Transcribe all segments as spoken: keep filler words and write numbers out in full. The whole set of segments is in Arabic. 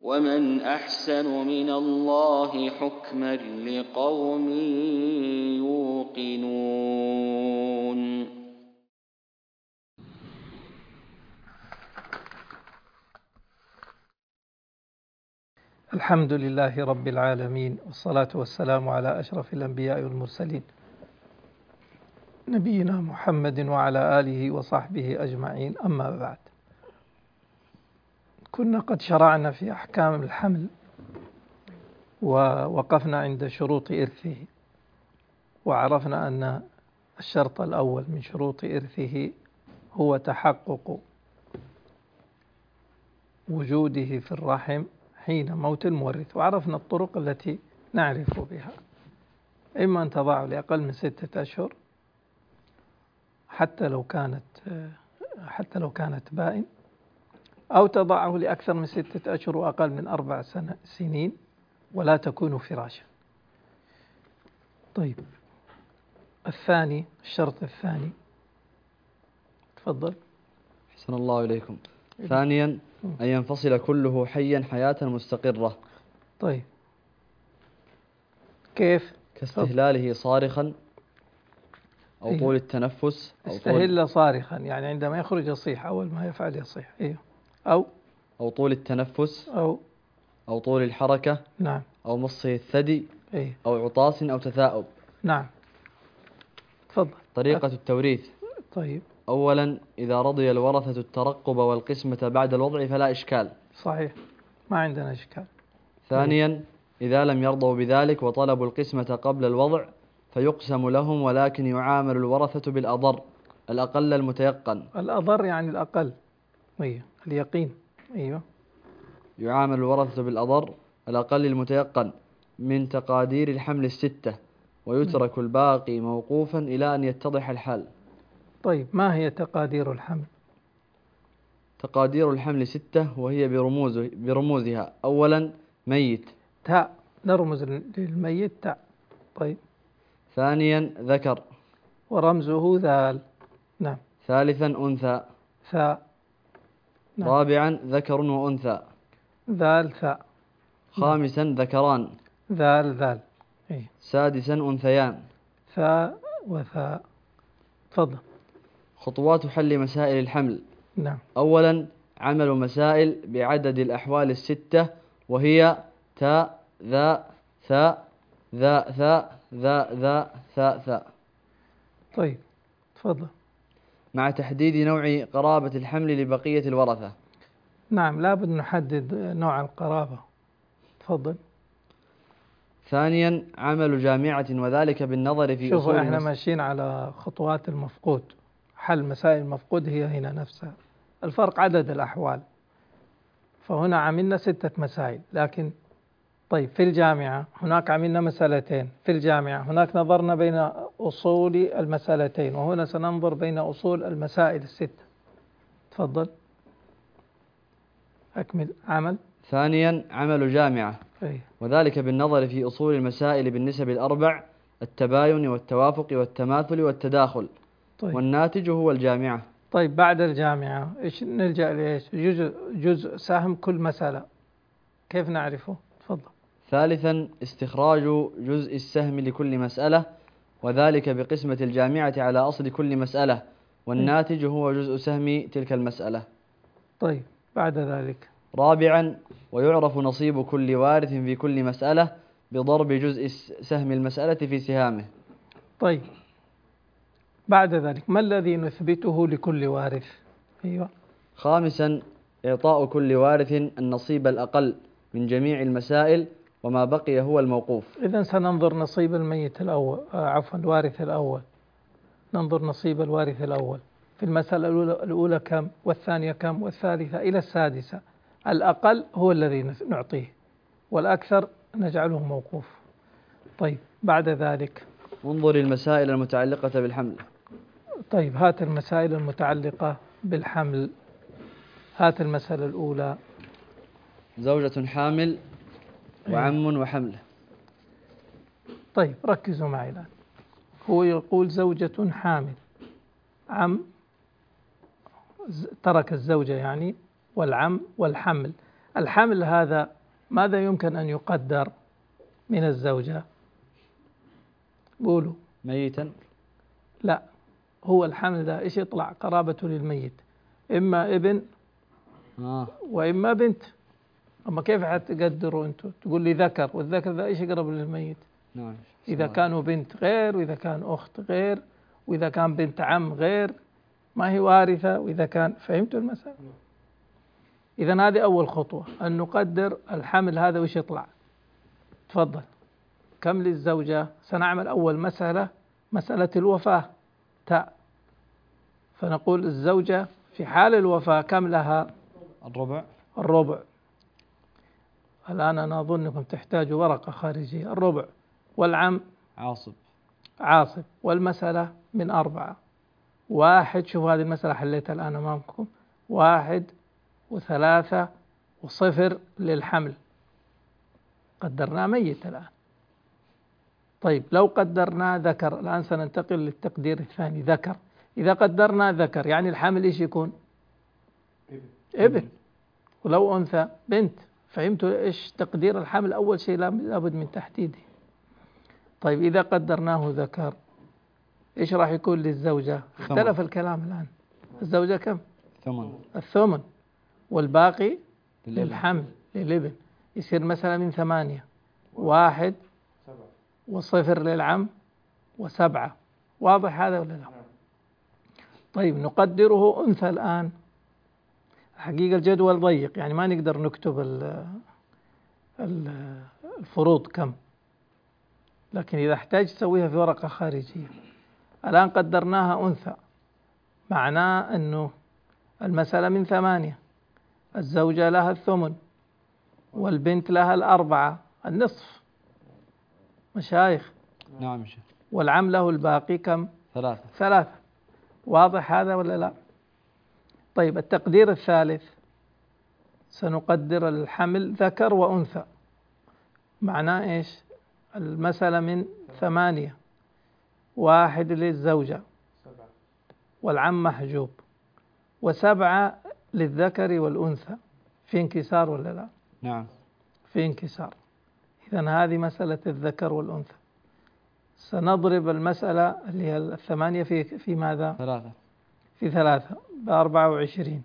ومن أحسن من الله حكما لقوم يوقنون. الحمد لله رب العالمين، والصلاة والسلام على أشرف الأنبياء والمرسلين نبينا محمد وعلى آله وصحبه أجمعين، أما بعد. كنا قد شرعنا في أحكام الحمل ووقفنا عند شروط إرثه، وعرفنا أن الشرط الأول من شروط إرثه هو تحقق وجوده في الرحم حين موت المورث، وعرفنا الطرق التي نعرف بها: إما أن تضعه لأقل من ستة أشهر حتى لو كانت حتى لو كانت بائن، أو تضعه لأكثر من ستة أشهر وأقل من أربع سنين ولا تكون فراشا. طيب، الثاني، الشرط الثاني، تفضل. أحسن الله إليكم. ثانيا أن ينفصل كله حيا حياة مستقرة. طيب، كيف؟ كاستهلاله صارخا أو أيوه. طول التنفس أو استهل صارخا، يعني عندما يخرج يصيح، أول ما يفعل يصيح. أيوه. أو أو طول التنفس أو أو طول الحركة. نعم. أو مصه الثدي. أيوه. أو عطاس أو تثاؤب. نعم، تفضل. طريقة التوريث. طيب، أولا إذا رضي الورثة الترقب والقسمة بعد الوضع فلا إشكال. صحيح، ما عندنا إشكال. ثانيا طيب. إذا لم يرضوا بذلك وطلبوا القسمة قبل الوضع فيقسم لهم، ولكن يعامل الورثة بالأضر، الأقل المتيقن. الأضر يعني الأقل. أيوه، اليقين. أيوه. يعامل الورثة بالأضر الأقل المتيقن من تقادير الحمل الستة، ويترك الباقي موقوفا إلى أن يتضح الحال. طيب، ما هي تقادير الحمل؟ تقادير الحمل ستة، وهي برموز برموزها: أولا ميت، تاء، نرمز للميت تاء. طيب. ثانيا ذكر، ورمزه ذال. نعم. ثالثا أنثى، ثاء. نعم. رابعا ذكر وأنثى، ذال ثاء. خامسا نعم. ذكران، ذال ذال. إيه؟ سادسا أنثيان، ثاء وثاء. تفضل. خطوات حل مسائل الحمل. نعم. أولا عمل مسائل بعدد الأحوال الستة، وهي تاء ذا ثاء ذا ثاء ذا ذا ثاء ثاء. طيب، تفضل. مع تحديد نوع قرابة الحمل لبقية الورثة. نعم، لابد نحدد نوع القرابة. تفضل. ثانيا عمل جامعة، وذلك بالنظر في شوفوا، أصول احنا المس... ماشيين على خطوات المفقود. حل مسائل المفقود هي هنا نفسها، الفرق عدد الأحوال. فهنا عملنا ستة مسائل، لكن طيب في الجامعة هناك عملنا مسألتين. في الجامعة هناك نظرنا بين أصول المسألتين، وهنا سننظر بين أصول المسائل الستة. تفضل، أكمل. عمل. ثانيا عمل جامعة، أي. وذلك بالنظر في أصول المسائل بالنسب الأربع: التباين والتوافق والتماثل والتداخل. طيب. والناتج هو الجامعة. طيب، بعد الجامعة إيش نلجأ لإيش؟ جزء جزء سهم كل مسألة، كيف نعرفه؟ تفضل. ثالثا استخراج جزء السهم لكل مسألة، وذلك بقسمة الجامعة على أصل كل مسألة، والناتج هو جزء سهم تلك المسألة. طيب، بعد ذلك. رابعا ويعرف نصيب كل وارث في كل مسألة بضرب جزء سهم المسألة في سهامه. طيب، بعد ذلك ما الذي نثبته لكل وارث؟ أيوة. خامسا إعطاء كل وارث النصيب الأقل من جميع المسائل، وما بقي هو الموقوف. إذن سننظر نصيب الميت الأول، آه عفوا الوارث الأول. ننظر نصيب الوارث الأول في المسألة الأولى, الأولى كم، والثانية كم، والثالثة إلى السادسة. الأقل هو الذي نعطيه، والأكثر نجعله موقوف. طيب، بعد ذلك انظر المسائل المتعلقة بالحمل. طيب، هات المسائل المتعلقة بالحمل. هات المسألة الأولى: زوجة حامل وعم وحمل. طيب، ركزوا معي الآن. هو يقول زوجة حامل، عم ترك الزوجة يعني، والعم والحمل. الحمل هذا ماذا يمكن أن يقدر من الزوجة؟ قولوا. ميتا. لا، هو الحمل ده إيش يطلع قرابته للميت؟ إما ابن آه. وإما بنت. أما كيف حتقدروا أنتم؟ تقول لي ذكر، والذكر ده إيش يقرب للميت؟ نعم. إذا كانوا بنت غير، وإذا كان أخت غير، وإذا كان بنت عم غير، ما هي وارثة، وإذا كان، فهمتوا المسألة؟ إذن هذه أول خطوة، أن نقدر الحمل هذا وإيش يطلع. تفضل. كم للزوجة؟ سنعمل أول مسألة مسألة الوفاة تاء، فنقول الزوجة في حال الوفاة كم لها؟ الربع. الربع. الآن أنا أظنكم تحتاجوا ورقة خارجية. الربع. والعم عاصب. عاصب. والمسألة من أربعة. واحد، شوفوا هذه المسألة حليتها الآن أمامكم، واحد وثلاثة وصفر للحمل، قدرناه ميت الآن. طيب لو قدرنا ذكر، الآن سننتقل للتقدير الثاني، ذكر. إذا قدرنا ذكر يعني الحمل إيش يكون؟ ابن. ولو أنثى بنت. فهمتوا إيش تقدير الحمل؟ أول شيء لابد من تحديده. طيب إذا قدرناه ذكر إيش راح يكون للزوجة؟ اختلف الكلام الآن. الزوجة كم؟ ثمن. الثمن. والباقي للابن. للحمل للابن. يصير مثلا من ثمانية، واحد وصفر للعم وسبعة. واضح هذا ولا لا؟ طيب نقدره أنثى الآن. حقيقة الجدول ضيق، يعني ما نقدر نكتب الفروض كم، لكن إذا احتاج تسويها في ورقة خارجية. الآن قدرناها أنثى، معناه أنه المسألة من ثمانية، الزوجة لها الثمن، والبنت لها الأربعة، النصف. مشايخ. نعم شيخ. والعم له الباقي كم؟ ثلاثة. ثلاثة. واضح هذا ولا لا؟ طيب التقدير الثالث، سنقدر الحمل ذكر وأنثى، معناه إيش؟ المسألة من ثمانية، واحد للزوجة والعم محجوب، وسبعة للذكر والأنثى. في انكسار ولا لا؟ نعم في انكسار. إذن هذه مسألة الذكر والأنثى. سنضرب المسألة اللي هي الثمانية في في ماذا؟ ثلاثة. في ثلاثة بأربعة وعشرين.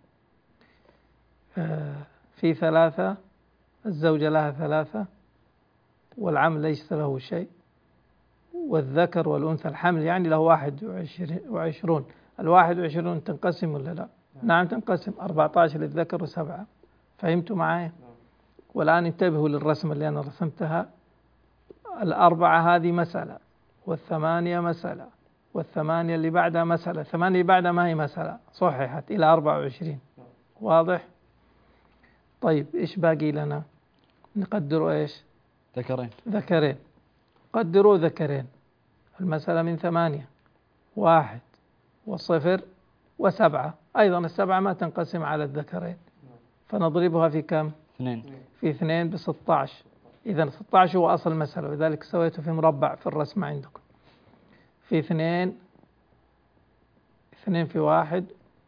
في ثلاثة، الزوجة لها ثلاثة، والعم ليس له شيء، والذكر والأنثى الحمل يعني له واحد وعشرون. الواحد وعشرون تنقسم ولا لا؟ نعم تنقسم، أربعة عشر للذكر وسبعة. فهمتوا معي؟ والآن انتبهوا للرسمة اللي أنا رسمتها. الأربعة هذه مسألة، والثمانية مسألة، والثمانية اللي بعدها مسألة، الثمانية اللي بعدها ما هي مسألة، صححت إلى أربعة وعشرين. واضح؟ طيب إيش باقي لنا؟ نقدروا إيش؟ ذكرين. ذكرين. قدروا ذكرين. المسألة من ثمانية، واحد وصفر وسبعة. أيضا السبعة ما تنقسم على الذكرين، فنضربها في كم؟ اثنين. في اثنين بستة عشر. إذا ستة عشر هو أصل المسألة، لذلك سويته في مربع في الرسمة عندكم. في اثنين، اثنين في واحد،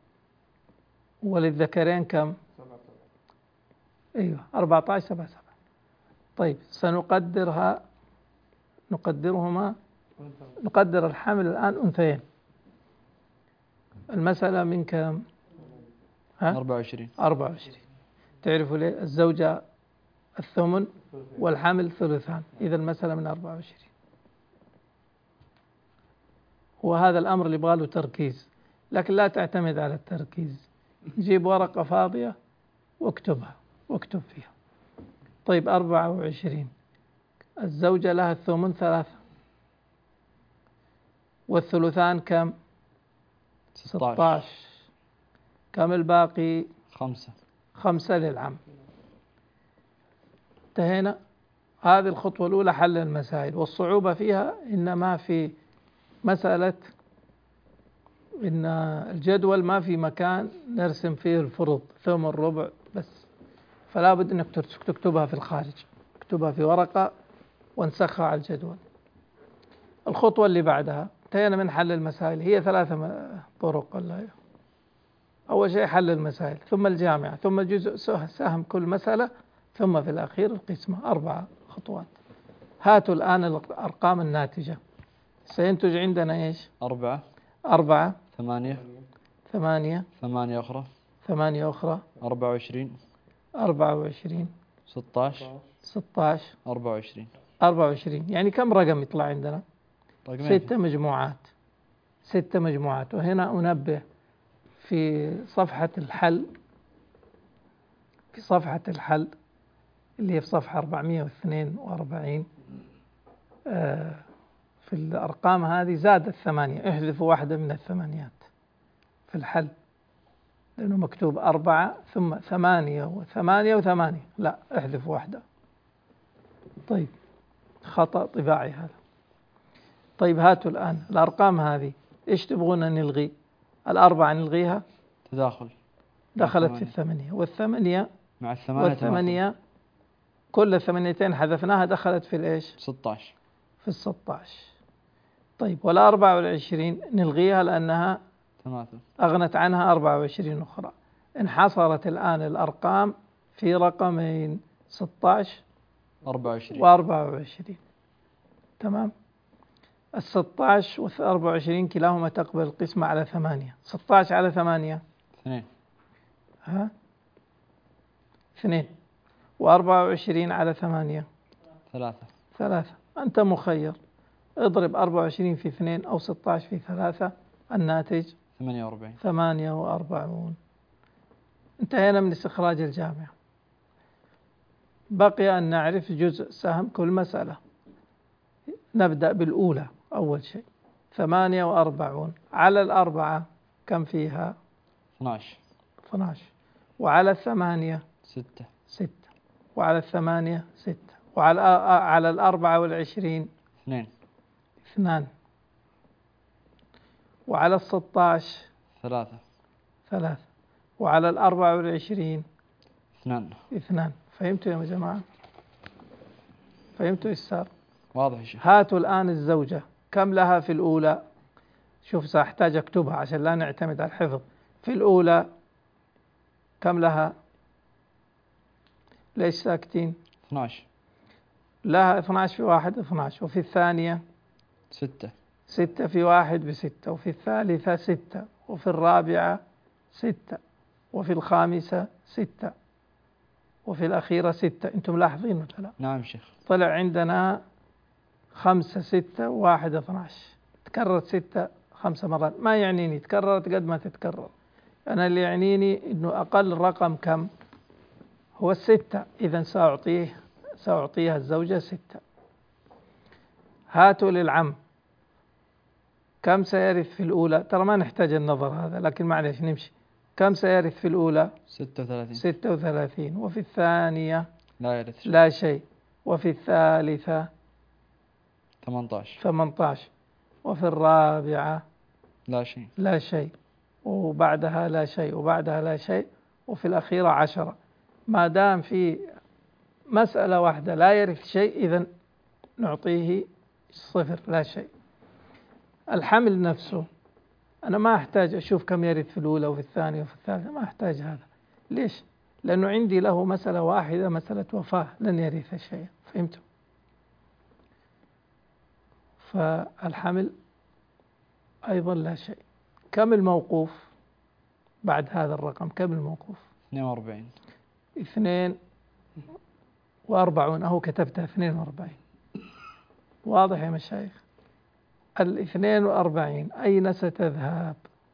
وللذكرين كم؟ أيوة أربعة عشر سبعة سبعة. طيب سنقدرها، نقدرهما، نقدر الحمل الآن أنثيين. المسألة من كم؟ ها؟ أربعة وعشرين. أربعة وعشرين. تعرفوا ليه؟ الزوجة الثمن والحمل ثلثان، إذا المسألة من أربعة وعشرين. وهذا الأمر اللي يبغى له تركيز، لكن لا تعتمد على التركيز. جيب ورقة فاضية واكتبها، واكتب فيها. طيب أربعة وعشرين، الزوجة لها الثمن ثلاثة، والثلثان كم؟ ستة عشر. كم الباقي؟ خمسة. خمسة للعم. انتهينا. هذه الخطوة الأولى، حل المسائل. والصعوبة فيها إنما في مسألة إن الجدول ما في مكان نرسم فيه الفروض، ثم الربع بس، فلا بد أنك تكتبها في الخارج، اكتبها في ورقة وانسخها على الجدول. الخطوة اللي بعدها، انتهينا من حل المسائل. هي ثلاثة طرق ولا أول شيء حل المسائل، ثم الجامعة، ثم جزء سهم كل مسألة، ثم في الأخير القسمة. أربعة خطوات. هاتوا الآن الأرقام الناتجة. سينتج عندنا إيش؟ أربعة أربعة ثمانية ثمانية ثمانية أخرى ثمانية أخرى أربعة وعشرين أربعة وعشرين ستة عشر ستة عشر أربعة وعشرين. أربعة وعشرين. يعني كم رقم يطلع عندنا؟ رقمين. ستة مجموعات. ستة مجموعات. وهنا أنبه في صفحة الحل، في صفحة الحل اللي هي في صفحة أربعمائة واثنين وأربعين، آه في الأرقام هذه زادت ثمانية، احذفوا واحدة من الثمانيات في الحل، لأنه مكتوب أربعة ثم ثمانية وثمانية وثمانية، لا احذفوا واحدة. طيب خطأ طباعي هذا. طيب هاتوا الآن الأرقام هذه إيش تبغون نلغي؟ الأربعة نلغيها، تداخل دخلت في الثمانية، والثمانية مع الثمانية والثمانية كل الثمانيتين حذفناها دخلت في الإيش؟ ستة عشر. في الستة عشر. طيب والأربعة والعشرين نلغيها لأنها تماثل، أغنت عنها أربعة وعشرين أخرى. انحصرت الآن الأرقام في رقمين، ستة عشر أربعة وعشرين وأربعة وعشرين. تمام. الستة عشر والأربعة وعشرين كلاهما تقبل القسمة على ثمانية. ستة عشر على ثمانية اثنين. ها اثنين. وأربعة وعشرين على ثمانية ثلاثة. ثلاثة. أنت مخير، اضرب أربعة وعشرين في اثنين أو ستة عشر في ثلاثة، الناتج ثمانية وأربعين. ثمانية وأربعون. انتهينا من استخراج الجامع. بقي أن نعرف جزء سهم كل مسألة. نبدأ بالأولى أول شيء. ثمانية وأربعون على الأربعة كم فيها؟ اثنا عشر. اثنا عشر. وعلى الثمانية ستة. ستة. وعلى الثمانية ستة. وعلى على الأربعة والعشرين اثنين. اثنان. وعلى الستة عشر ثلاثة. ثلاثة. وعلى الأربعة والعشرين اثنان. اثنان. فهمتوا يا جماعة؟ فهمتوا إيش صار؟ واضح يا شيخ. هاتوا الآن الزوجة كم لها في الأولى؟ شوف سأحتاج أكتبها عشان لا نعتمد على الحفظ. في الأولى كم لها؟ ليش ساكتين؟ اثنا عشر. لها اثنا عشر في واحد اثنا عشر. وفي الثانية ستة. ستة في واحد بستة. وفي الثالثة ستة. وفي الرابعة ستة. وفي الخامسة ستة. وفي الأخيرة ستة. أنتم ملاحظين ولا لا؟ نعم شيخ. طلع عندنا خمسة ستة واحد اثنا عشر. تكررت ستة خمسة مرات. ما يعنيني تكررت قد ما تتكرر، أنا اللي يعنيني أنه أقل رقم كم هو الستة، إذن سأعطيه سأعطيها الزوجة ستة. هاتوا للعم كم سيرث في الأولى؟ ترى ما نحتاج النظر هذا، لكن معلش نمشي. كم سيرث في الأولى؟ ستة وثلاثين. ستة وثلاثين. وفي الثانية لا يرث شيء. لا شيء. وفي الثالثة ثمانية عشر. ثمانية عشر. وفي الرابعة لا شيء. لا شيء. وبعدها لا شيء. وبعدها لا شيء. وفي الأخيرة عشرة. ما دام في مسألة واحدة لا يرث شيء إذن نعطيه صفر، لا شيء. الحمل نفسه أنا ما أحتاج أشوف كم يرث في الأولى وفي الثانية وفي الثالثة، ما أحتاج هذا. ليش؟ لأنه عندي له مسألة واحدة، مسألة وفاة، لن يرث شيء. فهمتوا؟ فالحمل أيضا لا شيء. كم الموقوف بعد هذا الرقم؟ كم الموقوف؟ اثنين وأربعين. اثنين وأربعون. أهو كتبتها اثنين وأربعين. واضح يا مشايخ؟ الاثنين وأربعين أين ستذهب؟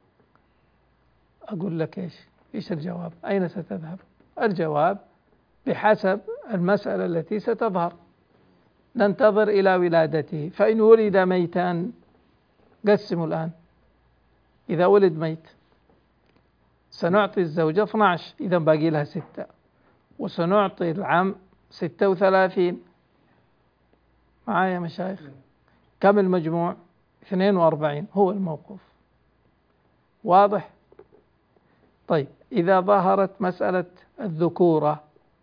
أقول لك إيش إيش الجواب؟ أين ستذهب؟ الجواب بحسب المسألة التي ستظهر. ننتظر إلى ولادته، فإن ولد ميتا قسموا الآن. إذا ولد ميت سنعطي الزوجة اثنا عشر، إذا باقي لها ستة، وسنعطي العم ستة وثلاثين. معايا يا مشايخ؟ كم المجموع؟ اثنين وأربعين هو الموقوف. واضح؟ طيب إذا ظهرت مسألة الذكورة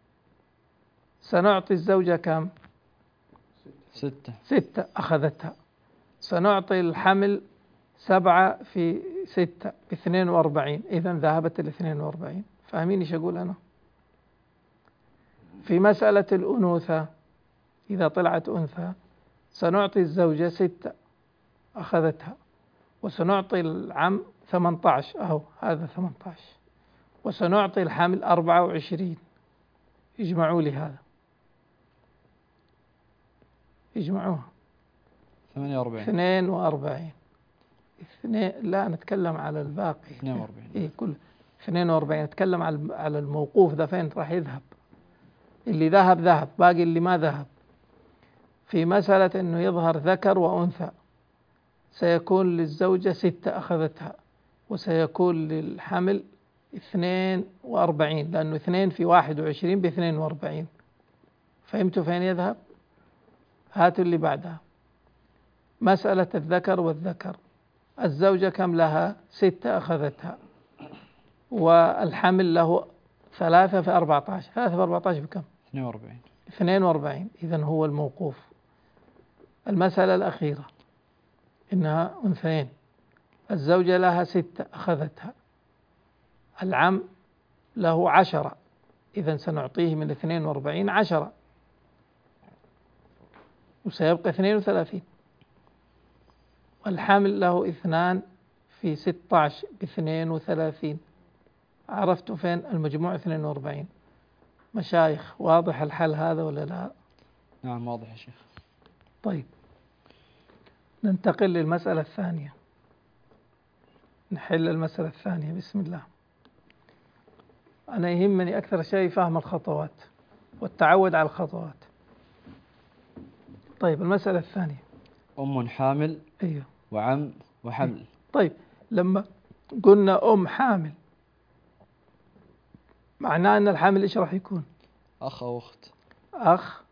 سنعطي الزوجة كم؟ ستة. ستة أخذتها. سنعطي الحمل سبعة في ستة باثنين وأربعين، إذن ذهبت الاثنين وأربعين. فاهمين إيش أقول أنا؟ في مسألة الأنوثة إذا طلعت أنثى سنعطي الزوجة ستة أخذتها، وسنعطي العم ثمانية عشر، أهو هذا ثمانية عشر، وسنعطي الحمل أربعة وعشرين. اجمعوا لي هذا، اجمعوها. ثمانية وأربعين. اثنين وأربعين. اثنين، لا نتكلم على الباقي. اثنين وأربعين. إيه كل اثنين وأربعين. نتكلم على على الموقوف ده فين راح يذهب. اللي ذهب ذهب، باقي اللي ما ذهب. في مسألة إنه يظهر ذكر وأنثى سيكون للزوجة ستة أخذتها، وسيكون للحمل اثنين وأربعين، لأنه اثنين في واحد وعشرين باثنين وأربعين. فهمتوا فين يذهب؟ هاتوا اللي بعدها. مسألة الذكر والذكر، الزوجة كم لها؟ ستة أخذتها، والحمل له ثلاثة في أربعة عشر. ثلاثة في أربعة عشر بكم؟ اثنين وأربعين. اثنين وأربعين. إذن هو الموقوف. المسألة الأخيرة إنها أنثيين، الزوجة لها ستة أخذتها، العم له عشرة، إذن سنعطيه من اثنين وأربعين عشرة، وسيبقى اثنين وثلاثين. والحمل له اثنان في ستة عشر باثنين وثلاثين. عرفتوا فين المجموع؟ اثنين وأربعين. مشايخ واضح الحل هذا ولا لا؟ نعم واضح يا شيخ. طيب ننتقل للمسألة الثانية، نحل المسألة الثانية. بسم الله. أنا يهمني أكثر شيء فهم الخطوات والتعود على الخطوات. طيب المسألة الثانية، أم حامل. أيوه. وعم وحمل. طيب لما قلنا أم حامل معناه أن الحامل إيش راح يكون؟ أخ أو أخت. أخ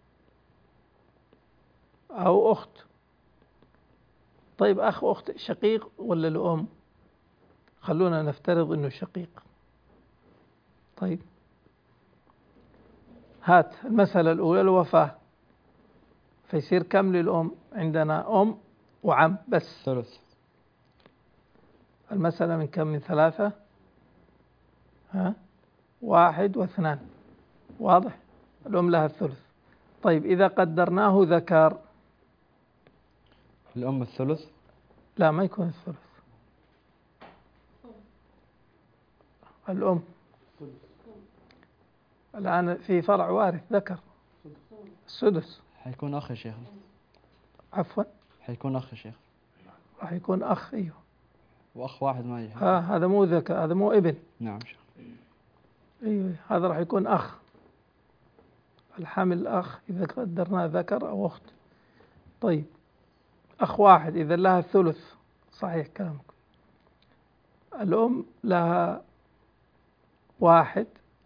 أو أخت. طيب أخ وأخت شقيق ولا الأم؟ خلونا نفترض أنه شقيق. طيب هات المسألة الأولى الوفاة، فيصير كم للأم؟ عندنا أم وعم بس. ثلث. المسألة من كم؟ من ثلاثة. ها؟ واحد واثنان. واضح؟ الأم لها الثلث. طيب إذا قدرناه ذكر، الأم الثلث. لا ما يكون الثلث. الأم الآن في فرع وارث ذكر السدس. حيكون أخ يا شيخ. عفوا حيكون أخ يا شيخ. راح يكون أخ. أيوه. وأخ واحد ما يجي. ها هذا مو ذكر، هذا مو ابن. نعم شيخ. أيوه هذا راح يكون أخ. الحمل أخ إذا قدرناه ذكر أو أخت. طيب أخ واحد إذا لها الثلث. صحيح كلامك. الأم لها واحد،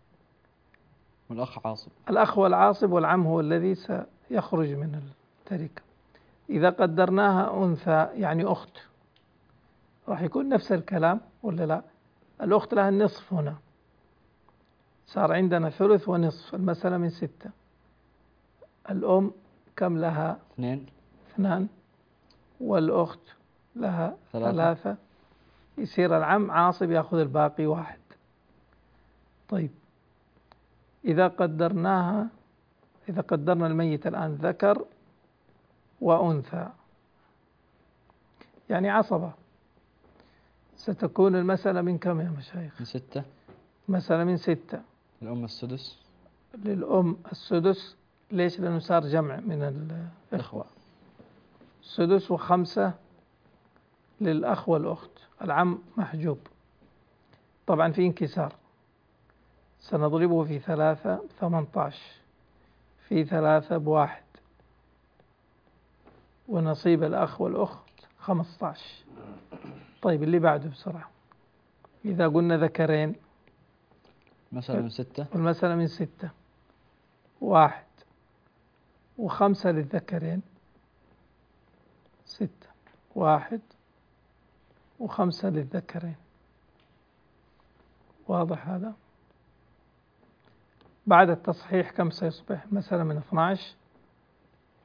والأخ عاصب. الأخ والعاصب، والعم هو الذي سيخرج من التركة. إذا قدرناها أنثى يعني أخت راح يكون نفس الكلام ولا لا؟ الأخت لها النصف هنا، صار عندنا ثلث ونصف. المسألة من ستة. الأم كم لها؟ اثنين. اثنان. والأخت لها ثلاثة. ثلاثة. يصير العم عاصب يأخذ الباقي واحد. طيب إذا قدرناها، إذا قدرنا الميت الآن ذكر وأنثى يعني عصبة، ستكون المسألة من كم يا مشايخ؟ من ستة. مسألة من ستة. الأم السدس. للأم السدس. ليش؟ لأنه صار جمع من الإخوة. سدس. وخمسة للأخ والأخت. العم محجوب طبعا في انكسار، سنضربه في ثلاثة ثمانية عشر، في ثلاثة بواحد، ونصيب الأخ والأخت خمسة عشر. طيب اللي بعده بسرعة. إذا قلنا ذكرين، مسألة من ستة. والمسألة من ستة. واحد وخمسة للذكرين. ستة. واحد وخمسة للذكرين. واضح هذا؟ بعد التصحيح كم سيصبح؟ مسألة من اثني عشر.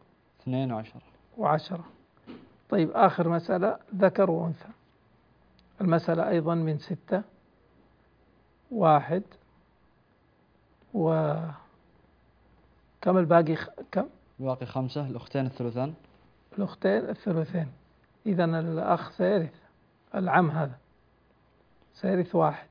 اثنين وعشرة. وعشرة. طيب آخر مسألة ذكر وأنثى. المسألة أيضا من ستة واحد و كم الباقي خ... كم؟ الباقي خمسة، الأختين الثلثان. الأختين الثلثين. إذن الأخ سيرث، العم هذا سيرث واحد،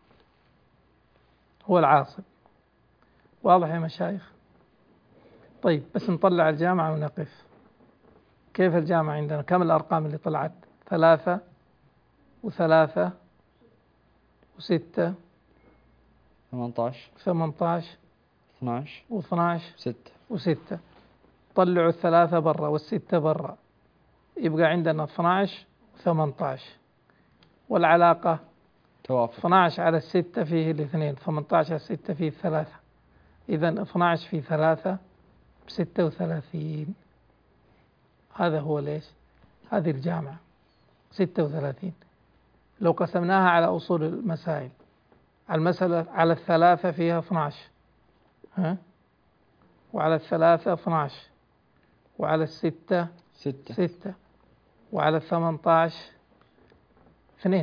هو العاصب. واضح يا مشايخ؟ طيب بس نطلع الجامعة ونقف. كيف الجامعة عندنا؟ كم الأرقام اللي طلعت؟ ثلاثة وثلاثة وستة ثمانية عشر ثمانية عشر اثنا عشر واثنى عشر ستة. وستة. طلعوا الثلاثة برا والستة برا، يبقى عندنا اثنى عشر وثمانية عشر. والعلاقة توافق. اثنى عشر على الستة فيه الاثنين، ثمانية عشر على الستة فيه الثلاثة. إذن اثنى عشر في ثلاثة بستة وثلاثين. هذا هو ليش؟ هذه الجامعة ستة وثلاثين. لو قسمناها على أصول المسائل، على المسألة على الثلاثة فيها اثنى عشر، ها؟ وعلى الثلاثة اثنى عشر، وعلى الستة ستة ستة، وعلى الثمانية عشر اثنين،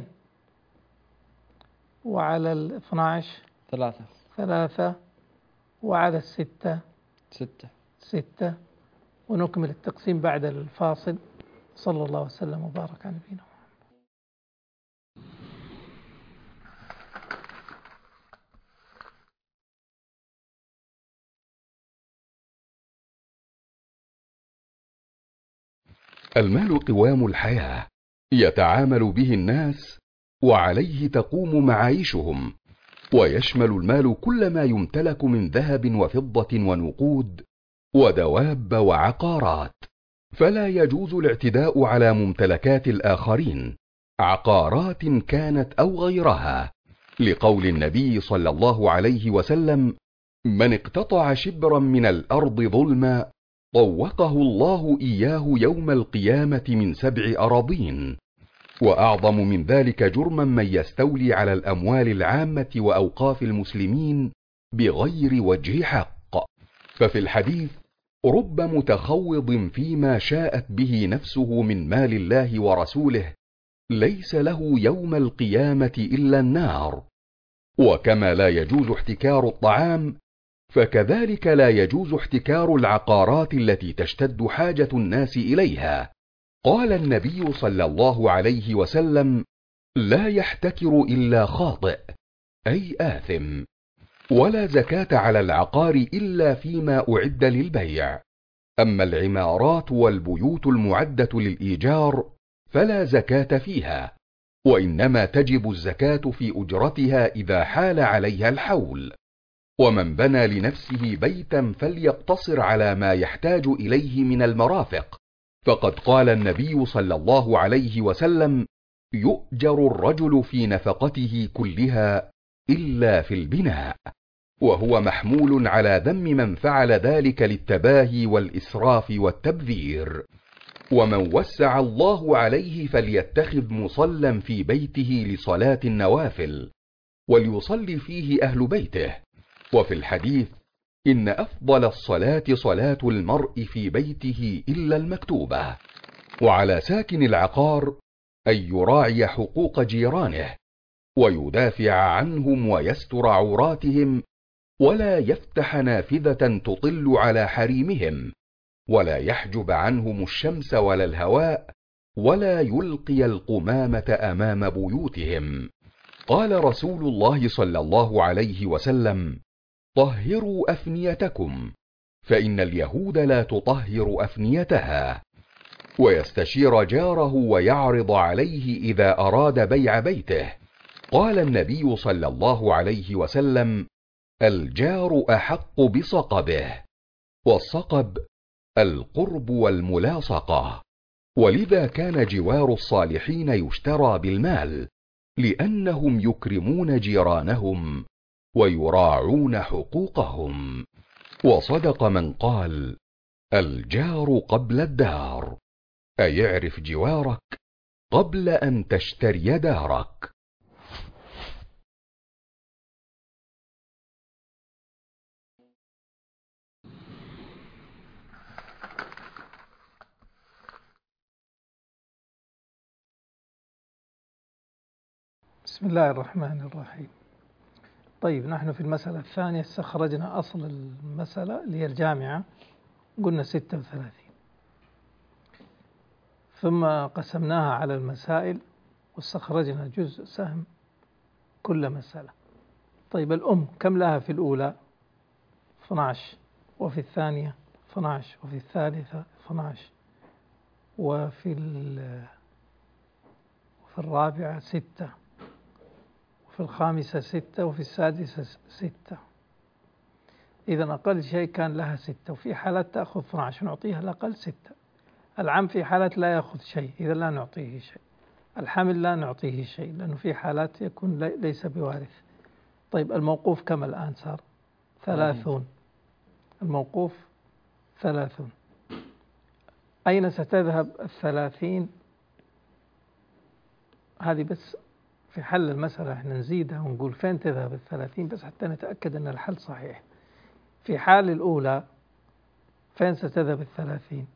وعلى الاثنى عشر ثلاثة ثلاثة، وعلى الستة ستة. ستة. ونكمل التقسيم بعد الفاصل. صلى الله وسلم وبارك على نبينا محمد. المال قوام الحياة، يتعامل به الناس وعليه تقوم معايشهم، ويشمل المال كل ما يمتلك من ذهب وفضة ونقود ودواب وعقارات، فلا يجوز الاعتداء على ممتلكات الآخرين، عقارات كانت أو غيرها، لقول النبي صلى الله عليه وسلم: من اقتطع شبرا من الأرض ظلما طوقه الله إياه يوم القيامة من سبع أراضين. وأعظم من ذلك جرما من يستولي على الأموال العامة وأوقاف المسلمين بغير وجه حق. ففي الحديث: رب متخوض فيما شاءت به نفسه من مال الله ورسوله ليس له يوم القيامة إلا النار. وكما لا يجوز احتكار الطعام، فكذلك لا يجوز احتكار العقارات التي تشتد حاجة الناس إليها. قال النبي صلى الله عليه وسلم: لا يحتكر إلا خاطئ، أي آثم. ولا زكاة على العقار إلا فيما أعد للبيع. أما العمارات والبيوت المعدة للإيجار فلا زكاة فيها، وإنما تجب الزكاة في أجرتها إذا حال عليها الحول. ومن بنى لنفسه بيتا فليقتصر على ما يحتاج إليه من المرافق، فقد قال النبي صلى الله عليه وسلم: يؤجر الرجل في نفقته كلها إلا في البناء. وهو محمول على ذم من فعل ذلك للتباهي والإسراف والتبذير. ومن وسع الله عليه فليتخذ مصلى في بيته لصلاة النوافل، وليصلي فيه أهل بيته. وفي الحديث: إن أفضل الصلاة صلاة المرء في بيته إلا المكتوبة. وعلى ساكن العقار أن يراعي حقوق جيرانه، ويدافع عنهم ويستر عوراتهم، ولا يفتح نافذة تطل على حريمهم، ولا يحجب عنهم الشمس ولا الهواء، ولا يلقي القمامة أمام بيوتهم. قال رسول الله صلى الله عليه وسلم: طهروا أفنيتكم، فإن اليهود لا تطهر أفنيتها. ويستشير جاره ويعرض عليه إذا أراد بيع بيته. قال النبي صلى الله عليه وسلم: الجار أحق بصقبه. والصقب القرب والملاصقة. ولذا كان جوار الصالحين يشترى بالمال، لأنهم يكرمون جيرانهم ويراعون حقوقهم. وصدق من قال: الجار قبل الدار، أي اعرف جوارك قبل أن تشتري دارك. بسم الله الرحمن الرحيم. طيب نحن في المسألة الثانية استخرجنا أصل المسألة اللي هي الجامعة، قلنا ستة وثلاثين، ثم قسمناها على المسائل واستخرجنا جزء سهم كل مسألة. طيب الأم كم لها في الأولى؟ اثني عشر، وفي الثانية اثني عشر، وفي الثالثة اثني عشر، وفي وفي الرابعة ستة، وفي الخامسة ستة، وفي السادسة ستة. إذا أقل شيء كان لها ستة، وفي حالات تأخذ اثني عشر نعطيها الأقل ستة. العم في حالات لا يأخذ شيء، إذا لا نعطيه شيء. الحمل لا نعطيه شيء لأنه في حالات يكون ليس بوارث. طيب الموقوف كم الآن صار؟ ثلاثون. الموقوف ثلاثون. أين ستذهب الثلاثين؟ هذه بس في حل المسألة احنا نزيدها ونقول فين تذهب الثلاثين بس حتى نتأكد أن الحل صحيح. في حال الأولى فين ستذهب الثلاثين؟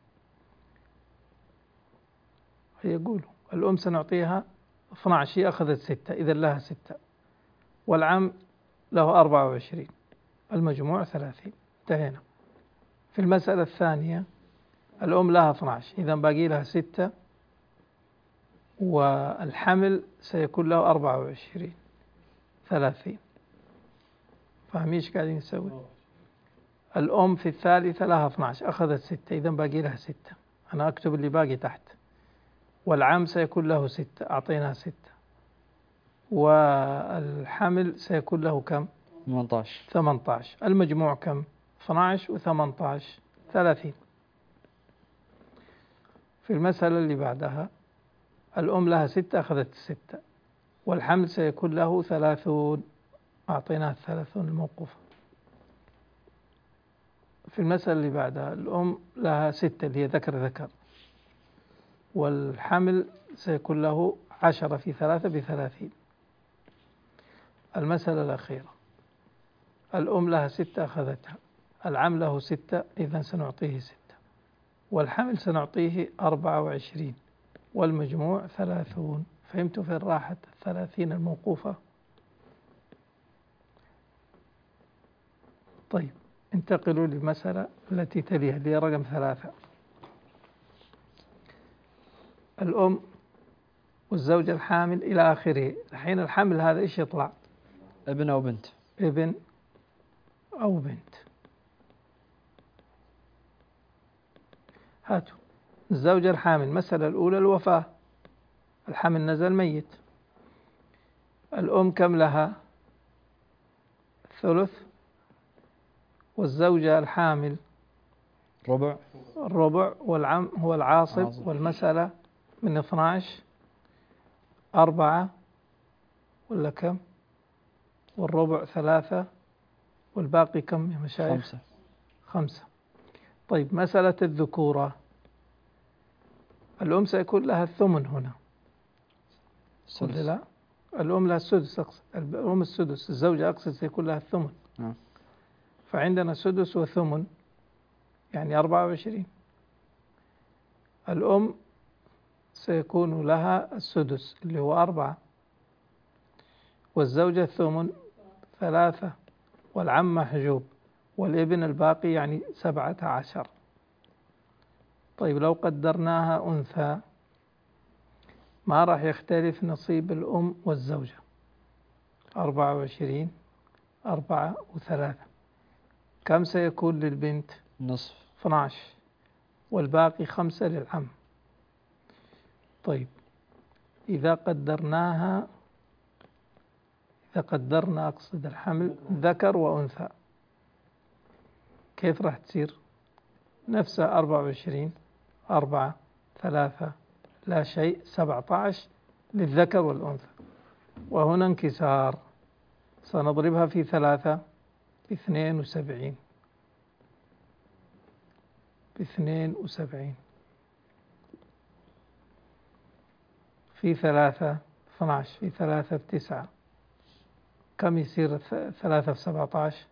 يقولوا الأم سنعطيها اثني عشر، أخذت ستة، إذا لها ستة، والعم له أربعة وعشرين، المجموع ثلاثين. انتهينا. في المسألة الثانية الأم لها اثني عشر، إذا باقي لها ستة، والحمل سيكون له أربعة وعشرين، ثلاثين. فاهمين ايش قاعدين نسوي؟ الأم في الثالثة لها اثني عشر، أخذت ستة، إذا باقي لها ستة. أنا أكتب اللي باقي تحت. والعم سيكون له ستة، أعطيناها ستة. والحمل سيكون له كم؟ ثمانية عشر. ثمانية عشر. المجموع كم؟ اثني عشر وثمانية عشر، ثلاثين. في المسألة اللي بعدها الأم لها ستة، أخذت ستة، والحمل سيكون له ثلاثون، أعطيناها الثلاثون الموقوفة. في المسألة اللي بعدها الأم لها ستة اللي هي ذكر ذكر، والحمل سيكون له عشرة في ثلاثة بثلاثين. المسألة الأخيرة الأم لها ستة، أخذتها، العم له ستة، إذن سنعطيه ستة، والحمل سنعطيه أربعة وعشرين، والمجموع ثلاثون. فهمتوا فين راحت الثلاثين الموقوفة؟ طيب انتقلوا للمسألة التي تليها اللي هي رقم ثلاثة. الأم والزوجة الحامل إلى آخره. الحين الحمل هذا إيش يطلع؟ ابن أو بنت. ابن أو بنت. هاتوا الزوجة الحامل. المسألة الأولى الوفاة، الحمل نزل ميت. الأم كم لها؟ ثلث، والزوجة الحامل ربع. الربع، والعم هو العاصب. عاصب. والمسألة من اثني عشر، أربعة ولا كم؟ والربع ثلاثة، والباقي كم يا مشايخ؟ خمسة. خمسة. طيب مسألة الذكورة، الأم سيكون لها الثمن هنا ولا لا؟ الأم لها السدس، أقصد الأم السدس، الزوجة أقصد سيكون لها الثمن. نعم. فعندنا سدس وثمن يعني أربعة وعشرين. الأم سيكون لها السدس اللي هو أربعة، والزوجة الثمن ثلاثة، والعم محجوب، والابن الباقي يعني سبعة عشر. طيب لو قدرناها أنثى ما راح يختلف نصيب الأم والزوجة، أربعة وعشرين، أربعة وثلاثة. كم سيكون للبنت؟ نصف. اثني عشر، والباقي خمسة للعم. طيب إذا قدرناها، إذا قدرنا أقصد الحمل ذكر وأنثى، كيف راح تصير؟ نفسها أربعة وعشرين، أربعة، ثلاثة، لا شيء، سبعة عشر للذكر والأنثى. وهنا انكسار، سنضربها في ثلاثة باثنين وسبعين، باثنين وسبعين في ثلاثة اثني عشر، في ثلاثة بتسعة، كم يصير ثلاثة في سبعة عشر؟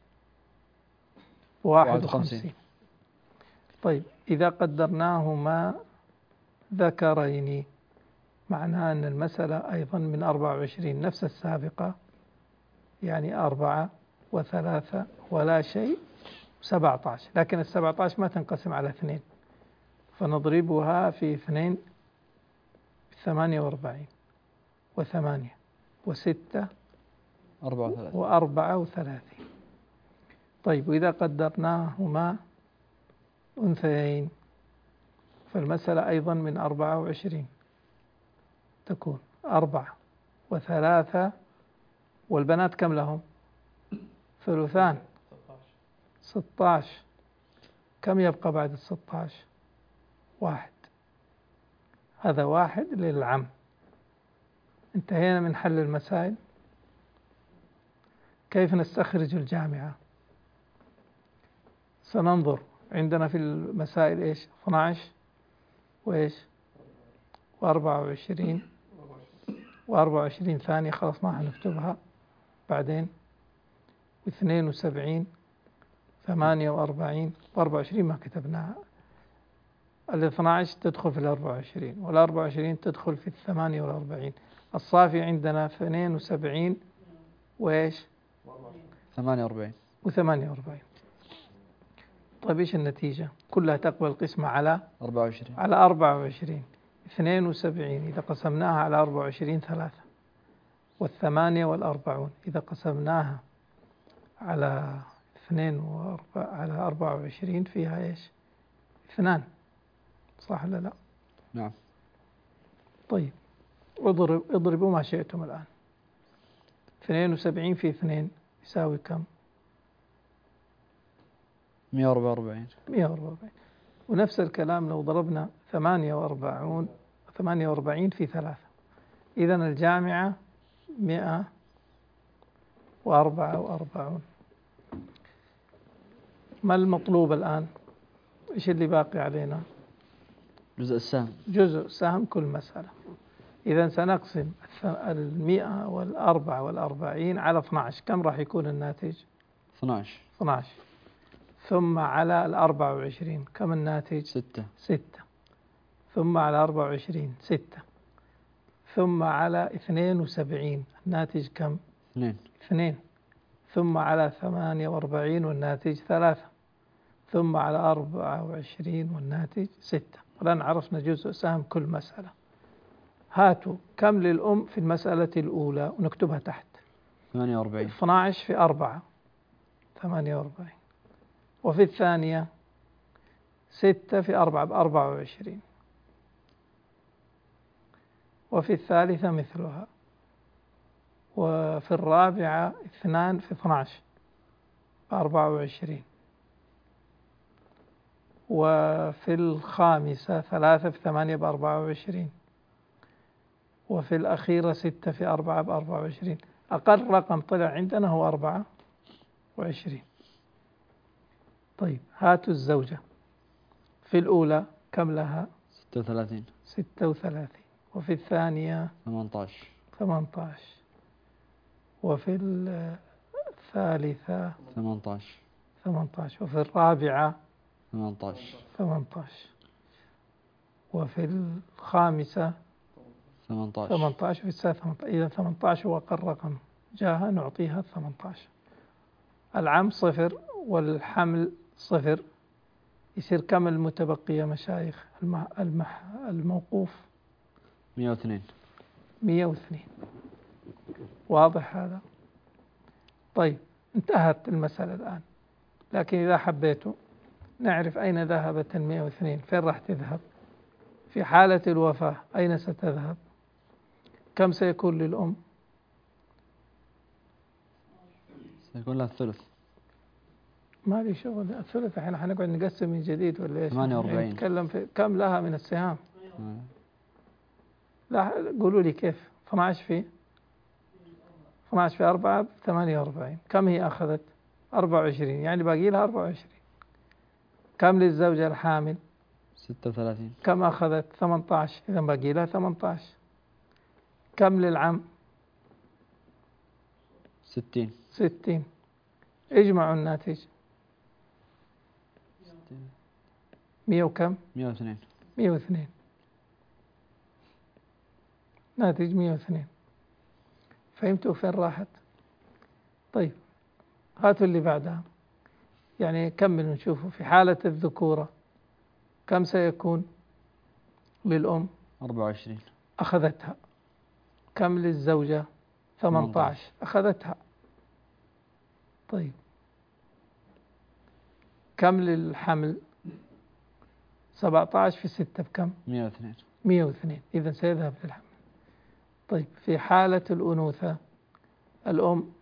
واحد وخمسين. طيب إذا قدرناهما ذكرين معناه أن المسألة أيضا من أربعة وعشرين نفس السابقة، يعني أربعة وثلاثة ولا شيء سبعة عشر، لكن السبعة عشر ما تنقسم على اثنين، فنضربها في اثنين ثمانية وأربعين وثمانية وستة أربعة وثلاثين وأربعة وثلاثين. طيب وإذا قدرناهما أنثيين فالمسألة أيضا من أربعة وعشرين، تكون أربعة وثلاثة، والبنات كم لهم؟ ثلثان، ستة عشر. كم يبقى بعد الستة عشر؟ واحد. هذا واحد للعم. انتهينا من حل المسائل. كيف نستخرج الجامعة؟ سننظر. عندنا في المسائل إيش؟ اثني عشر وإيش؟ وأربعة وعشرين وأربعة وعشرين ثانية، خلاص ما هنكتبها. بعدين واثنين وسبعين، ثمانية وأربعين، وأربعة وعشرين ما كتبناها. الاثنى عشر تدخل في الأربعة وعشرين، والأربعة وعشرين تدخل في الثمانية والأربعين. الصافي عندنا اثنين وسبعين وإيش؟ ثمانية وأربعين وثمانية وأربعين. طيب إيش النتيجة؟ كلها تقبل القسمة على أربعة وعشرين على أربعة وعشرين. اثنين وسبعين إذا قسمناها على أربعة وعشرين ثلاثة، والثمانية والأربعون إذا قسمناها على اثنين وأربعة على أربعة وعشرين فيها إيش؟ اثنان، صح ولا لا؟ نعم. طيب اضرب اضربوا ما شئتم الآن. اثنين وسبعين في اثنين يساوي كم؟ مئة وأربعة وأربعين. مئة وأربعة وأربعين. ونفس الكلام لو ضربنا ثمانية وأربعون ثمانية وأربعين في ثلاثة، إذن الجامعة مئة وأربعة وأربعون. ما المطلوب الآن؟ إيش اللي باقي علينا؟ جزء السهم. جزء سهم كل مسألة. إذن سنقسم المئة والأربعة والأربعين على اثني عشر. كم راح يكون الناتج؟ اثني عشر. اثني عشر. ثم على الأربعة وعشرين كم الناتج؟ ستة. ستة. ثم على أربعة وعشرين ستة. ثم على اثنين وسبعين الناتج كم؟ اثنين. اثنين. ثم على ثمانية وأربعين والناتج ثلاثة. ثم على أربعة وعشرين والناتج ستة. الآن عرفنا جزء سهم كل مسألة. هاتوا كم للأم في المسألة الأولى ونكتبها تحت. ثمانية وأربعين. اثني عشر في أربعة ثمانية وأربعين. وفي الثانية ستة في أربعة بأربعة وعشرين. وفي الثالثة مثلها. وفي الرابعة اثنان في اثني عشر بأربعة وعشرين. وفي الخامسة ثلاثة في ثمانية بأربعة وعشرين. وفي الأخيرة ستة في أربعة بأربعة وعشرين. أقل رقم طلع عندنا هو أربعة وعشرين. طيب هاتوا الزوجة. في الأولى كم لها؟ ستة وثلاثين. ستة وثلاثين. وفي الثانية ثمانية عشر. ثمانية عشر. وفي الثالثة ثمانية عشر. ثمانية عشر. وفي الرابعة ثمانية عشر. ثمانية عشر. وفي الخامسة ثمانية عشر. ثمانية عشر. في السادسة ثمانية عشر. إذا ثمانية عشر هو أقل رقم جاءها نعطيها ثمانية عشر. العم صفر والحمل صفر. يصير كم المتبقي يا مشايخ؟ المح... المح... الموقوف مئة واثنين. مئة واثنين. واضح هذا؟ طيب انتهت المسألة الآن. لكن إذا حبيتوا نعرف أين ذهبت المئة واثنين، فين راح تذهب؟ في حالة الوفاة أين ستذهب؟ كم سيكون للأم؟ سيكون لها الثلث. ما لي شغل الثلث. الحين حنقعد نقسم من جديد ولا ايش؟ ثمانية وأربعين. نتكلم في كم لها من السهام. لا قولوا لي كيف. اثني عشر في اثني عشر في أربعة ثمانية وأربعين. كم هي أخذت؟ أربعة وعشرين، يعني باقي لها أربعة وعشرين. كم للزوجة الحامل؟ ستة وثلاثين. كم أخذت؟ ثمانية عشر، إذا باقي لها ثمانية عشر. كم للعم؟ ستين. ستين. اجمعوا الناتج. مئة وكم؟ مئة واثنين. مئة واثنين. ناتج مئة واثنين. فهمتوا فين راحت؟ طيب هاتوا اللي بعدها، يعني كمل نشوفه. في حالة الذكورة كم سيكون للأم؟ أربعة وعشرين. أخذتها. كم للزوجة؟ ثمانية عشر. أخذتها. طيب كم للحمل؟ سبعة عشر في ستة بكم؟ مئة واثنين. مئة واثنين. إذن سيذهب للحمل. طيب في حالة الأنوثة الأم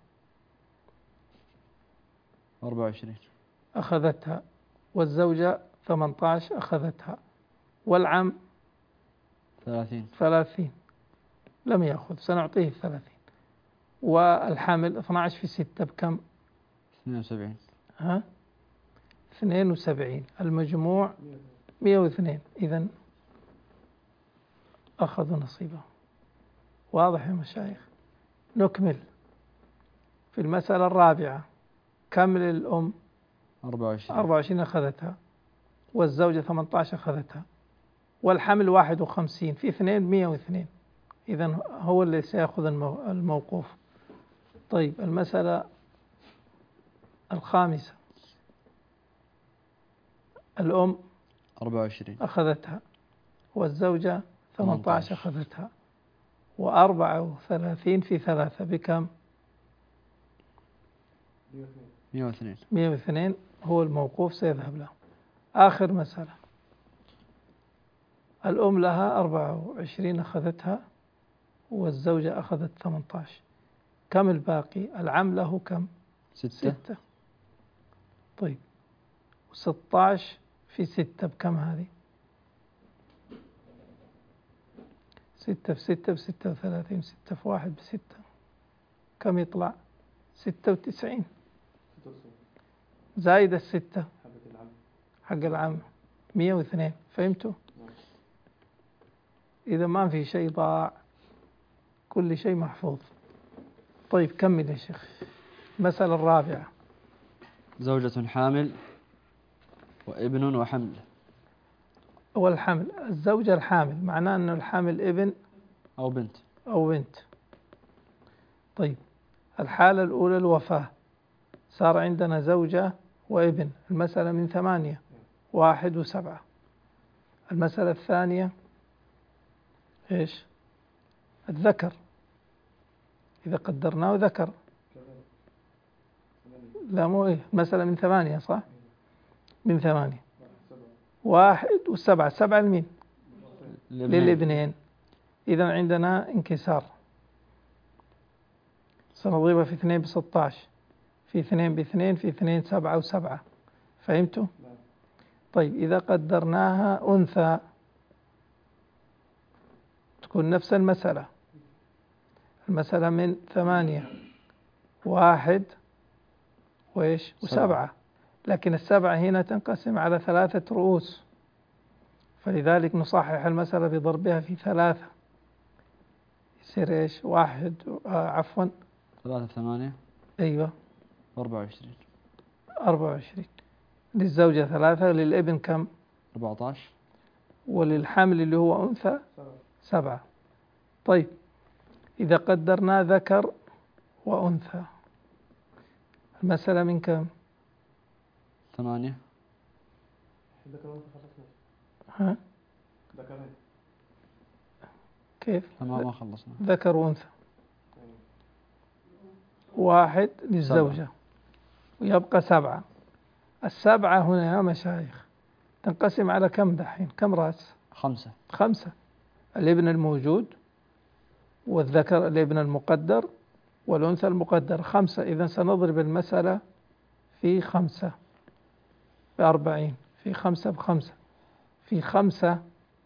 أربعة وعشرين. أخذتها، والزوجة ثمانية عشر أخذتها، والعم ثلاثين. ثلاثين لم يأخذ، سنعطيه ثلاثين. والحمل اثني عشر في ستة بكم؟ اثنين وسبعين. ها؟ اثنين وسبعين. المجموع مئة واثنين. إذن أخذوا نصيبه. واضح يا مشايخ؟ نكمل. في المسألة الرابعة كم للأم؟ أربعة وعشرين. أربعة وعشرين أخذتها، والزوجة ثمانية عشر أخذتها، والحمل واحد وخمسين في اثنين مئة واثنين. إذن هو اللي سيأخذ الموقوف. طيب المسألة الخامسة الأم أربعة وعشرين. أخذتها، والزوجة ثمانية عشر أخذتها، وأربعة وثلاثين في ثلاثة بكم؟ مئة واثنين. مئة واثنين هو الموقوف سيذهب له. آخر مسألة الأم لها أربعة وعشرين أخذتها، والزوجة أخذت ثمانية عشر. كم الباقي؟ العم له كم؟ ستة. ستة. طيب وستة عشر في ستة بكم هذه؟ ستة في ستة بستة وثلاثين، ستة في واحد بستة، كم يطلع؟ ستة وتسعين. زايد الستة حق العام مئة واثنين. فهمتوا؟ إذا ما في شيء ضاع، كل شيء محفوظ. طيب كمل يا شيخ. المسألة الرابعة زوجة حامل وابن وحمل. أول حمل، الزوجة الحامل معناه أن الحامل ابن أو بنت. أو بنت. طيب الحالة الأولى الوفاة، صار عندنا زوجة وابن. المسألة من ثمانية، واحد وسبعة. المسألة الثانية إيش؟ الذكر، إذا قدرناه ذكر. لا مو إيه، المسألة من ثمانية صح؟ من ثمانية، واحد وسبعة. سبعة لمين؟ للابنين. إذا عندنا انكسار، سنضربها في اثنين بستة عشر، في اثنين باثنين، في اثنين سبعة وسبعة. فهمتوا؟ طيب إذا قدرناها أنثى تكون نفس المسألة. المسألة من ثمانية، واحد وإيش؟ وسبعة. لكن السبعة هنا تنقسم على ثلاثة رؤوس، فلذلك نصحح المسألة بضربها في ثلاثة، يصير إيش؟ واحد آه عفوا ثلاثة ثمانية. أيوة أربعة وعشرين. أربعة وعشرين. للزوجة ثلاثة، للابن كم؟ أربعة عشر. وللحمل اللي هو أنثى سبعة. طيب إذا قدرنا ذكر وأنثى، المسألة من كم؟ ثمانية. ها؟ كيف؟ ما ما خلصنا. ذكر وأنثى، واحد للزوجة سبعة. ويبقى سبعة. السبعة هنا يا مشايخ تنقسم على كم دحين؟ كم رأس؟ خمسة. خمسة. الابن الموجود، والذكر الابن المقدر، والأنثى المقدر. خمسة. إذا سنضرب المسألة في خمسة بأربعين، في خمسة بخمسة، في خمسة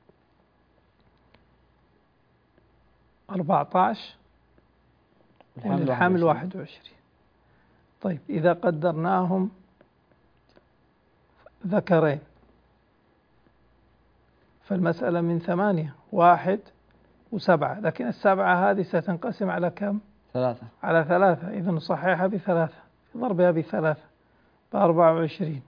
أربعة عشر، والحمل واحد وعشرين. طيب إذا قدرناهم ذكرين، فالمسألة من ثمانية، واحد وسبعة. لكن السبعة هذه ستنقسم على كم؟ ثلاثة. على ثلاثة. إذا نصححها بثلاثة، ضربها بثلاثة بأربعة وعشرين،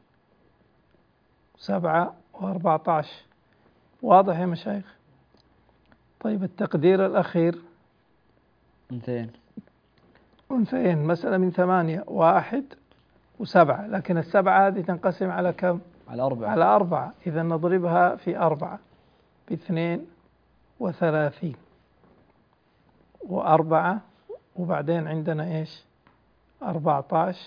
سبعة وأربعة عشر. واضح يا مشايخ؟ طيب التقدير الأخير اثنتين. أنثيين، مسألة من ثمانية، واحد وسبعة، لكن السبعة هذه تنقسم على كم؟ على أربعة. على أربعة، إذا نضربها في أربعة باثنين وثلاثين، وأربعة، وبعدين عندنا إيش؟ أربعة عشر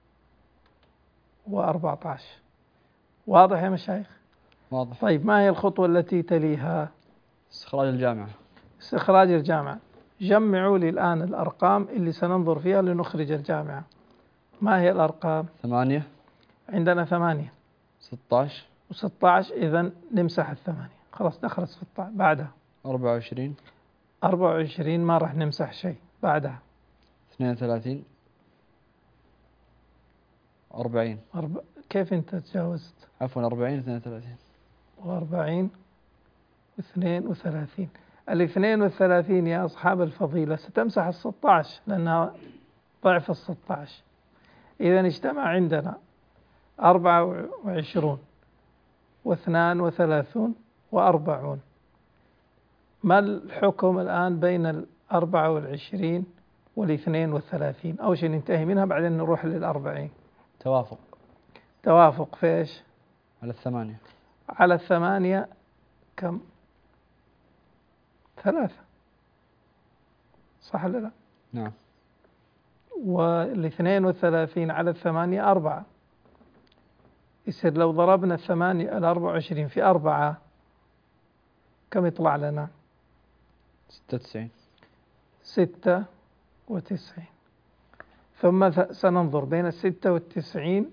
وأربعة عشر. واضح يا مشايخ؟ واضح. طيب ما هي الخطوة التي تليها؟ استخراج الجامعة. استخراج الجامعة. جمعوا لي الآن الأرقام اللي سننظر فيها لنخرج الجامعة. ما هي الأرقام؟ ثمانية. عندنا ثمانية. ستة عشر. وستة عشر، إذن نمسح الثمانية، خلاص دخل ستة عشر. بعدها أربعة وعشرين. أربعة وعشرين ما راح نمسح شيء. بعدها اثنين وثلاثين. أربعين. أرب... كيف أنت تجاوزت؟ عفوا أربعين اثنين وثلاثين. وأربعين واثنين وثلاثين. الاثنين والثلاثين يا أصحاب الفضيلة ستمسح الستة عشر لأنها ضعف الستة عشر. إذا اجتمع عندنا أربعة وعشرون واثنان وثلاثون وأربعون. ما الحكم الآن بين الأربعة والعشرين والاثنين والثلاثين؟ أول شيء ننتهي منها بعدين نروح للأربعين. توافق. توافق في إيش؟ على الثمانية. على الثمانية كم؟ ثلاثة، صح ولا لا؟ نعم. والاثنين والثلاثين على الثمانية أربعة. يصير لو ضربنا الثمانية الأربعة وعشرين في أربعة كم يطلع لنا؟ ستة وتسعين. ستة وتسعين. ثم سننظر بين الستة والتسعين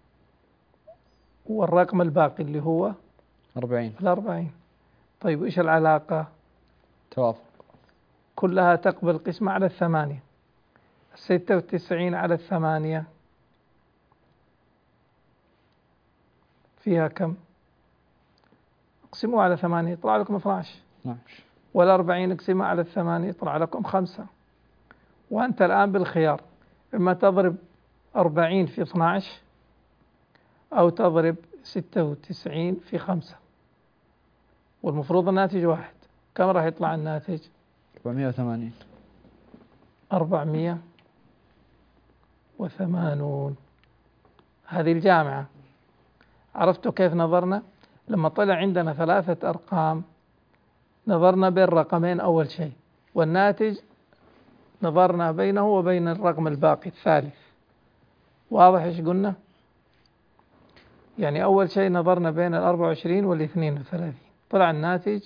والرقم الباقي اللي هو أربعين. الأربعين. طيب إيش العلاقة؟ توافق. كلها تقبل قسمة على الثمانية. الستة والتسعين على الثمانية فيها كم؟ اقسموها على ثمانية يطلع لكم اثنا عشر. نعم. والأربعين اقسمها على الثمانية يطلع لكم خمسة. وأنت الآن بالخيار، إما تضرب أربعين في اثنا عشر أو تضرب ستة وتسعين في خمسة، والمفروض الناتج واحد. كم راح يطلع الناتج؟ أربعمائة وثمانين. أربعمائة وثمانون. هذه الجامعة. عرفتوا كيف نظرنا؟ لما طلع عندنا ثلاثة أرقام نظرنا بين رقمين أول شيء، والناتج نظرنا بينه وبين الرقم الباقي الثالث. واضح إيش قلنا؟ يعني أول شيء نظرنا بين الأربعة وعشرين والاثنين وثلاثين، طلع الناتج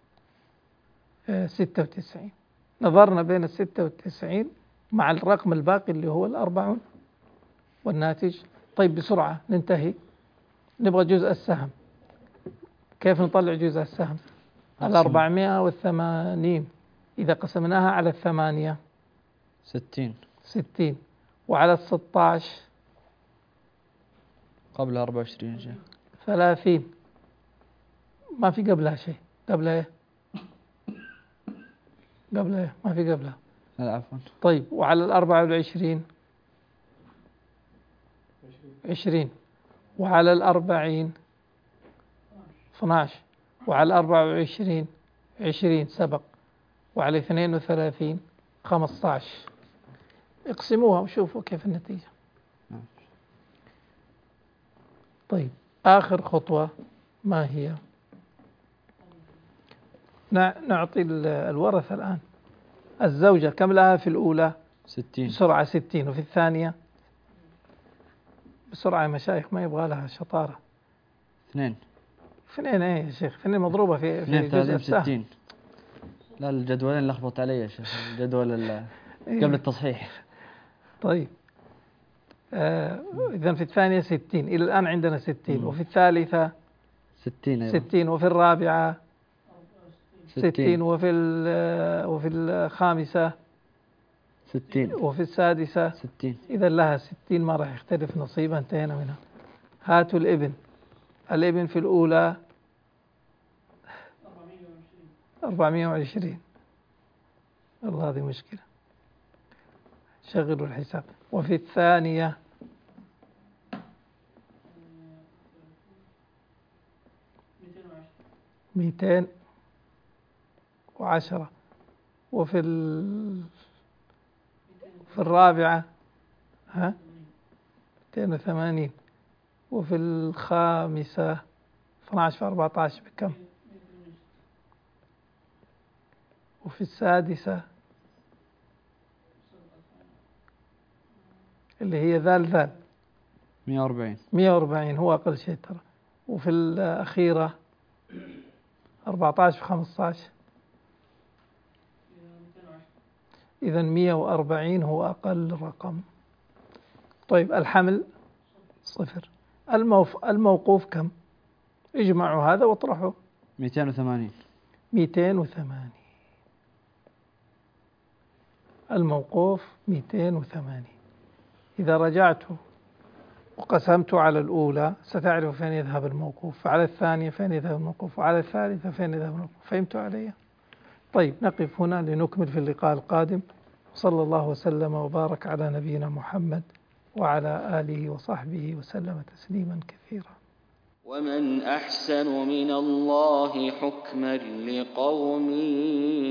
ستة وتسعين. نظرنا بين الستة والتسعين مع الرقم الباقي اللي هو الأربعون والناتج. طيب بسرعة ننتهي، نبغى جزء السهم. كيف نطلع جزء السهم؟ الأربعمائة والثمانين إذا قسمناها على الثمانية ستين. ستين، وعلى الستة عشر قبل أربعة وعشرين شيء ثلاثين. ما في قبلها شيء. قبلها إيه؟ قبلها إيه؟ ما في قبلها. لا عفوا. طيب وعلى الأربعة والعشرين عشرين، وعلى الأربعين اثنا عشر، وعلى الأربعة وعشرين عشرين سبق، وعلى اثنين وثلاثين خمسة عشر. اقسموها وشوفوا كيف النتيجة. طيب آخر خطوة ما هي؟ نعطي الورثة الآن. الزوجة كم لها في الأولى؟ ستين. بسرعة ستين. وفي الثانية بسرعة يا مشايخ، ما يبغى لها شطارة. اثنين. اثنين ايه يا شيخ؟ اثنين مضروبة في في جزء السهم. ستين. لا الجدولين لخبط علي يا شيخ. الجدول قبل التصحيح. طيب آه إذا في الثانية ستين، إلى الآن عندنا ستين. وفي الثالثة ستين. أيوة. ستين. وفي الرابعة ستين. ستين. وفي وفي الخامسة ستين. وفي السادسة ستين. إذا لها ستين، ما راح يختلف نصيبها، انتهينا منها. هاتوا الابن. الابن في الأولى أربعمائة وعشرين. والله هذه مشكلة، شغلوا الحساب. وفي الثانية مئتين وعشرة. وفي ال... في الرابعة ها مئتين وثمانين. وفي الخامسة اثنا عشر في أربعة عشر بكم؟ وفي السادسة اللي هي ذال ذال مئة وأربعين. مئة وأربعين هو أقل شيء ترى. وفي الأخيرة أربعة عشر في خمسة عشر، إذن مئة وأربعين هو أقل رقم. طيب الحمل صفر. الموف الموقوف كم؟ اجمعوا هذا واطرحوا. مئتين وثمانين. مئتين وثمانين. الموقوف مئتين وثمانين. إذا رجعت وقسمت على الأولى ستعرف فين يذهب الموقوف، وعلى الثانية فين يذهب الموقوف، وعلى الثالثة فين يذهب الموقوف. فهمتوا علي؟ طيب نقف هنا لنكمل في اللقاء القادم. صلى الله وسلم وبارك على نبينا محمد وعلى آله وصحبه وسلم تسليما كثيرا. ومن أحسن من الله حكما لقوم